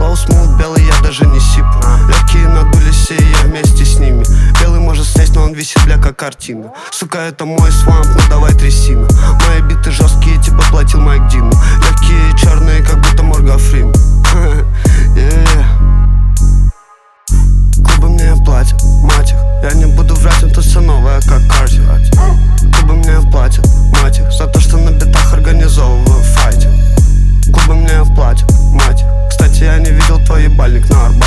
Флоу смут белый, я даже не сиплю. Легкие надулись, и я вместе с ними. Белый может слезть, но он висит, бля, как картина. Сука, это мой свамп, ну давай трясина. Мои биты жесткие, типа платил Майк Дину. Легкие и черные, как будто Морган Фриман. Клубы мне платят, мать их. Я не буду врать, это все новое, как Карти. Клубы мне платят, мать их, за то, что на битах организовываю файтинг. Клубы мне платят, мать их. Кстати, я не видел твой ебальник на арбате.